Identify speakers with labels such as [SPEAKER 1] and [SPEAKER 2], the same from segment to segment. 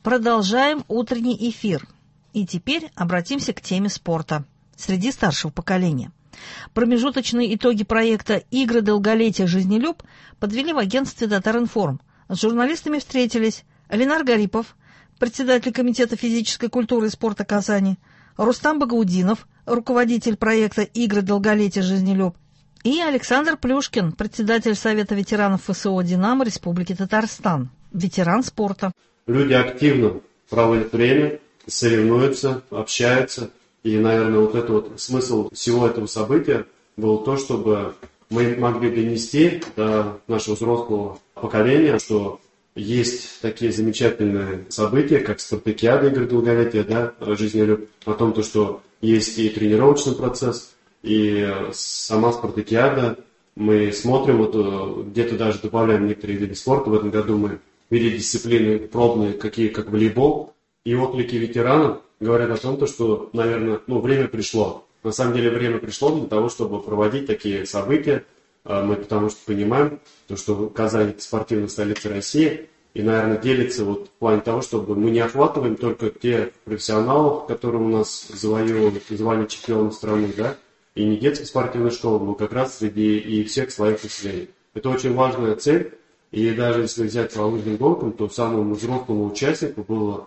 [SPEAKER 1] Продолжаем утренний эфир. И теперь обратимся к теме спорта среди старшего поколения. Промежуточные итоги проекта «Игры долголетия Жизнелюб» подвели в агентстве «Татаринформ». С журналистами встретились Ленар Гарипов, председатель Комитета физической культуры и спорта Казани, Рустам Багаудинов, руководитель проекта «Игры долголетия Жизнелюб», и Александр Плюшкин, председатель Совета ветеранов ФСО «Динамо» Республики Татарстан, ветеран спорта.
[SPEAKER 2] Люди активно проводят время, соревнуются, общаются. И, наверное, вот это вот смысл всего этого события был то, чтобы мы могли донести до нашего взрослого поколения, что есть такие замечательные события, как спартакиада игры долголетия, да, Жизнелюб, о том, что есть и тренировочный процесс, и сама спартакиада. Мы смотрим, вот где-то даже добавляем некоторые виды спорта. В этом году мы ввели дисциплины пробные, какие как волейбол. И отклики ветеранов говорят о том, что, наверное, время пришло. На самом деле время пришло для того, чтобы проводить такие события. Мы потому что понимаем, что Казань – это спортивная столица России. И, наверное, делится вот в плане того, чтобы мы не охватываем только те профессионалов, которые у нас завоевывают звание чемпиона страны, да, и не детские спортивные школы, но как раз среди и всех слоев населения. Это очень важная цель. И даже если взять по лыжным гонкам, то самому взрослому участнику было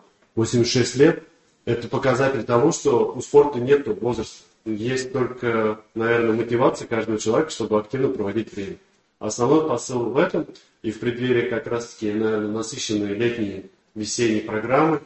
[SPEAKER 2] 86 лет. Это показатель того, что у спорта нет возраста. Есть только, наверное, мотивация каждого человека, чтобы активно проводить время. Основной посыл в этом, и в преддверии как раз-таки, наверное, насыщенной летней, весенней программы,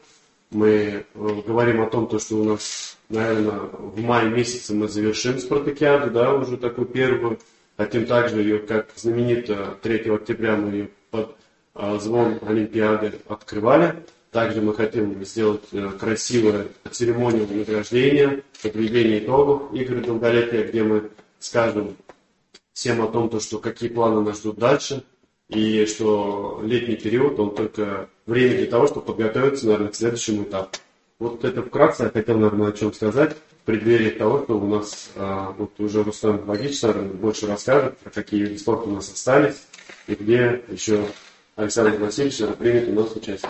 [SPEAKER 2] мы говорим о том, что у нас, наверное, в мае месяце мы завершим спартакиаду, да, уже такую первую. Хотим также ее, как знаменито, 3 октября мы ее под звон Олимпиады открывали. Также мы хотим сделать красивую церемонию награждения, подведения итогов игры долголетия, где мы скажем всем о том, что какие планы нас ждут дальше, и что летний период, он только время для того, чтобы подготовиться, наверное, к следующему этапу. Вот это вкратце я хотел, наверное, о чем сказать в преддверии того, что у нас вот уже Рустам Багаудинов, наверное, больше расскажет, про какие виды спорта у нас остались, и где еще Александр Васильевич примет у нас участие.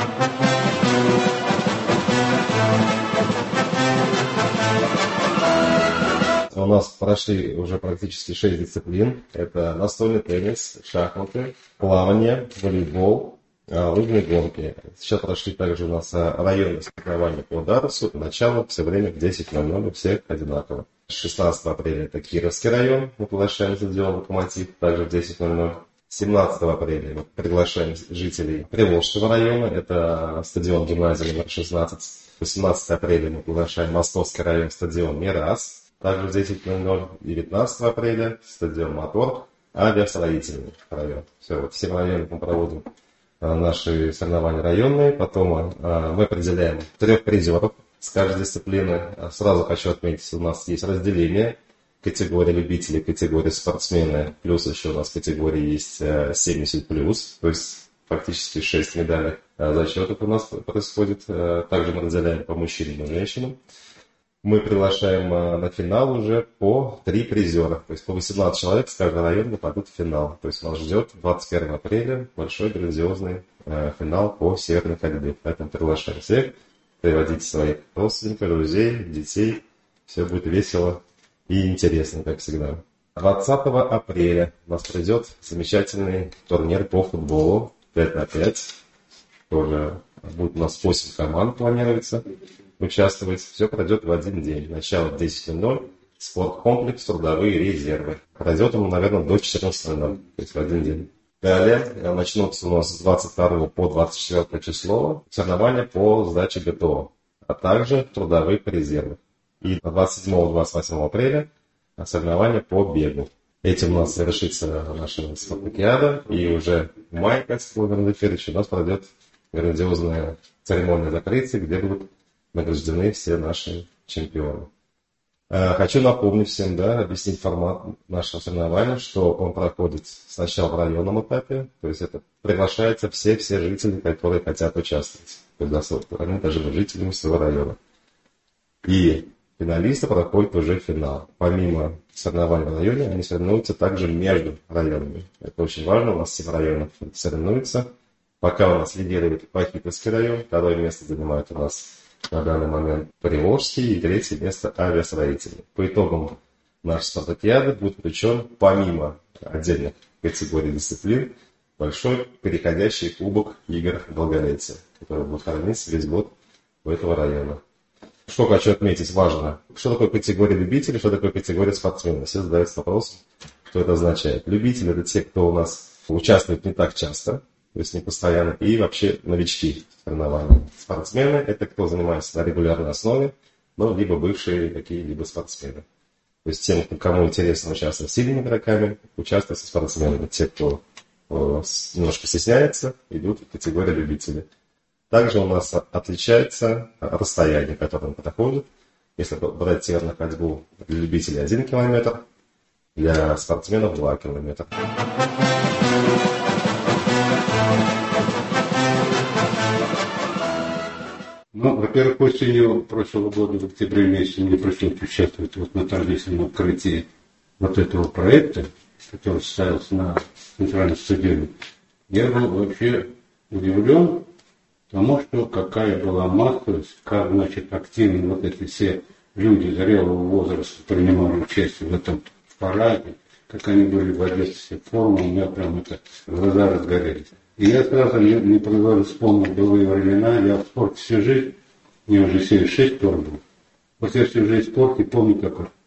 [SPEAKER 3] У нас прошли уже практически 6 дисциплин. Это настольный теннис, шахматы, плавание, волейбол, лыжные гонки. Сейчас прошли также у нас районные соревнования по Дарусу. Начало все время в 10:00, у всех одинаково. 16 апреля это Кировский район, мы приглашаем стадион «Локомотив», также в 10:00. 17 апреля мы приглашаем жителей Приволжского района, это стадион гимназии номер 16. 18 апреля мы приглашаем Московский район, стадион «Мирас», также в 10:00. 19 апреля стадион «Мотор», авиастроительный район. Все, вот все районы мы проводим наши соревнования районные. Потом мы определяем 3 призеров с каждой дисциплины. Сразу хочу отметить, у нас есть разделение. Категория любителей, категория спортсмены, плюс еще у нас категория есть 70+, то есть фактически 6 медалей зачетов у нас происходит. Также мы разделяем по мужчинам и женщинам. Мы приглашаем на финал уже по 3 призера, то есть по 18 человек с каждого района попадут в финал. То есть нас ждет 21 апреля большой грандиозный финал по северной ходьбе. Поэтому приглашаем всех, приводите своих родственников, друзей, детей. Все будет весело и интересно, как всегда. 20 апреля у нас пройдет замечательный турнир по футболу 5×5. Тоже будет у нас 8 команд планируется участвовать. Все пройдет в один день. Начало в 10:00. Спорткомплекс «Трудовые резервы». Пройдет он, наверное, до 14:00. То есть в один день. Далее начнутся у нас с 22 по 24 число соревнования по сдаче ГТО, а также трудовых резервов. И 27-28 апреля соревнования по бегу. Этим у нас завершится наша спартакиада. И уже в мае, как сказал Владимир Федорович, у нас пройдет грандиозная церемония закрытия, где будут награждены все наши чемпионы. Хочу напомнить всем, объяснить формат нашего соревнования, что он проходит сначала в районном этапе, то есть это приглашаются все жители, которые хотят участвовать. Они даже жителями своего района. И финалисты проходят уже финал. Помимо соревнований в районе, они соревнуются также между районами. Это очень важно, у нас 7 районов соревнуются. Пока у нас лидирует Пахитовский район, второе место занимает у нас на данный момент Приволжский и третье место авиастроительный. По итогам нашей спартакиады будет включен, помимо отдельных категорий дисциплин, большой переходящий кубок игр долголетия, который будет храниться весь год у этого района. Что хочу отметить, важно, что такое категория любителей, что такое категория спортсменов. Все задаются вопросом, что это означает. Любители – это те, кто у нас участвует не так часто, то есть не постоянно, и вообще новички в соревнованиях. Спортсмены – это кто занимается на регулярной основе, но либо бывшие какие-либо спортсмены. То есть тем, кому интересно участвовать с сильными игроками, участвовать со спортсменами. Те, кто немножко стесняется, идут в категорию любителей. Также у нас отличается расстояние, которое он подходит. Если брать тир на ходьбу для любителей 1 километр, для спортсменов 2 километра.
[SPEAKER 4] Ну, во-первых, осенью прошлого года, в октябре месяце, мне пришлось участвовать вот на торжественном открытии вот этого проекта, который состоялся на центральном стадионе. Я был вообще удивлен тому, что какая была массовость, как, значит, активно вот эти все люди зрелого возраста принимали участие в этом параде, как они были в одежде, все формы, у меня прям это глаза разгорелись. И я сразу непроизвольно вспомнил былые времена. Я в спорте всю жизнь, мне уже 76 лет было. Вот я всю жизнь в спорте помню, как вот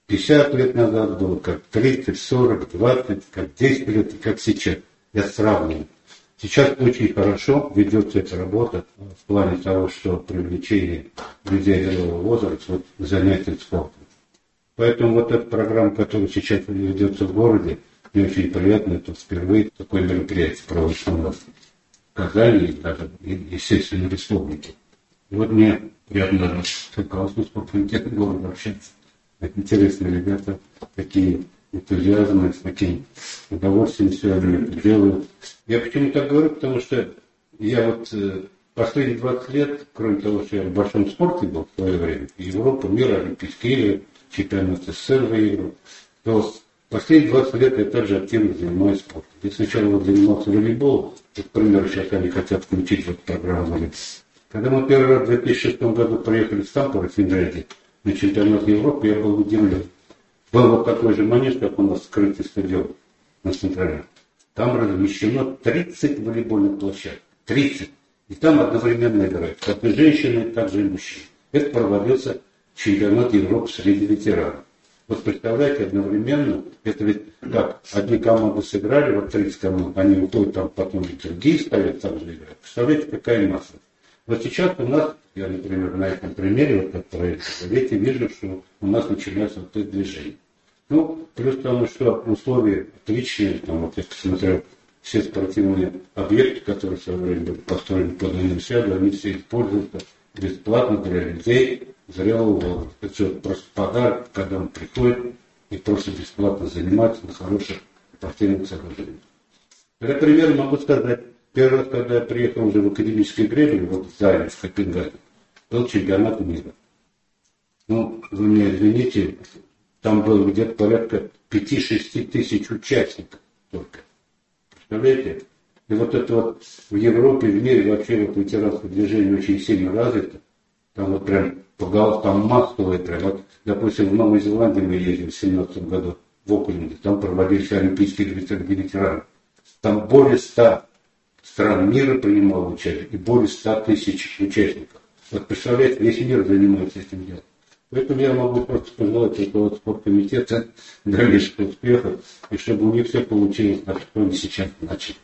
[SPEAKER 4] 50 лет назад было, как 30, 40, 20, как 10 лет и как сейчас. Я сравниваю. Сейчас очень хорошо ведется эта работа в плане того, что привлечение людей зрелого возраста, вот, занятий спортом. Поэтому вот эта программа, которая сейчас ведется в городе, мне очень приятно, это впервые такое мероприятие проводится у нас в Казани и даже, естественно, в республике. И вот мне приятно с руководством спорткомитета города общаться. Это интересные ребята, такие энтузиазмы, с таким удовольствием все они это делают. Я почему так говорю, потому что я вот последние 20 лет, кроме того, что я в большом спорте был в свое время, Европа, мир, Олимпийские игры, чемпионат СССР выиграл, то последние 20 лет я также активно занимаюсь спортом. Я сначала вот занимался волейболом, вот, к примеру, сейчас они хотят включить в эту программу волейбол. Когда мы первый раз в 2006 году приехали в Стамбул, в Финляндии, на чемпионат Европы, я был удивлен. Был вот такой же манеж, как у нас скрытый стадион на центральном. Там размещено 30 волейбольных площадок. 30. И там одновременно играют как и женщины, так и мужчины. Это проводился чемпионат Европы среди ветеранов. Вот представляете, одновременно, это ведь как, одни команды сыграли, вот 30 команд, они уходят, там потом и другие ставят, там же играют. Представляете, какая масса. Вот сейчас у нас, я, например, на этом примере, вот как проект, видите, вижу, что у нас начинается вот это движение. Ну, плюс тому, что условия отличные, там, вот я посмотрел, все спортивные объекты, которые в свое время были построены под универсиаду, они все используются бесплатно для людей зрелого возраста. Это все просто подарок, когда он приходит и просто бесплатно занимается на хороших спортивных сооружениях. Для примера могу сказать, первый раз, когда я приехал уже в академический гребень, вот в Зале, в Копенгаге, был чемпионат мира. Ну, вы меня извините, там было где-то порядка 5-6 тысяч участников только. Представляете? И вот это вот в Европе, в мире вообще вот ветеранское движение очень сильно развито. Там вот прям там массовые прям. Вот, допустим, в Новой Зеландии мы ездили в 2017 году в Окленде. Там проводились Олимпийские игры среди ветеранов. Там более 100 стран мира принимало участие и более 100 тысяч участников. Вот представляете, весь мир занимается этим делом. Поэтому я могу просто пожелать этого спорткомитета дальнейших успехов, и чтобы у них все получилось, так что они сейчас начали.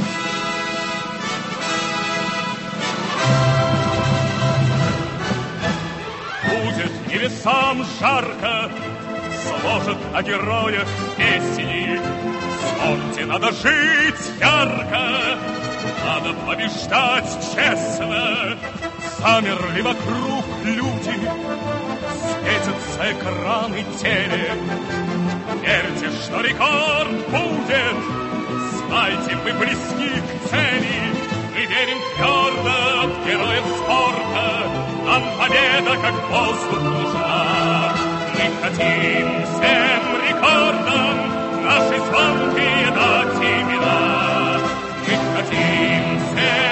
[SPEAKER 5] Будет небесам жарко, сложат о героях песни. В спорте надо жить ярко, надо побеждать честно. Замерли вокруг люди, светятся экраны теле. Верьте, что рекорд будет, знайте, мы близки к цели. Мы верим твердо в героев спорта, нам победа как воздух нужна. Мы хотим всем рекордам наши звонкие дать имена. Мы хотим всем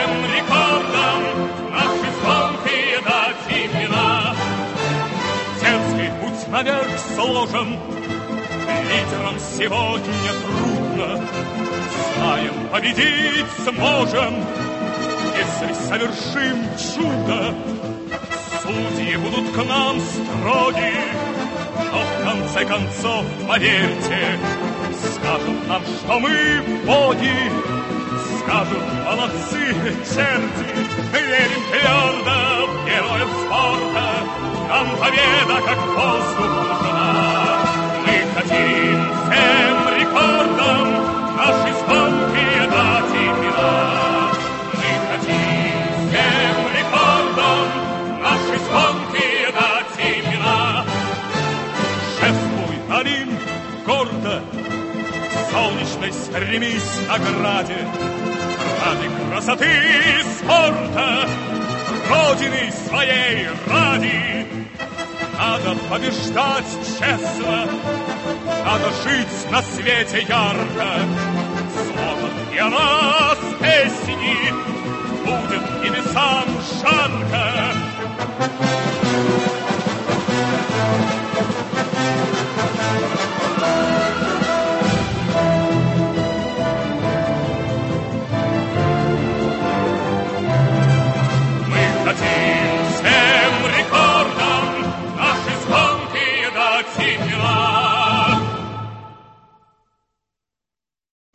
[SPEAKER 5] поверх сложим. Лидерам сегодня трудно, знаем, победить сможем, если совершим чудо. Судьи будут к нам строги, но в конце концов, поверьте, скажут нам, что мы боги, скажут молодцы черти. Мы верим твердо в героев спорта, нам победа как воздух нужна. Мы хотим всем рекордам наши звонкие дать имена. Мы хотим всем рекордам наши звонкие дать имена. Шествуй, Олимп, гордо, солнечной стремись к награде. Ради красоты и спорта, Родины своей ради. Надо побеждать честно, надо жить на свете ярко. Сможет и о нас песни, будет небесам жарко.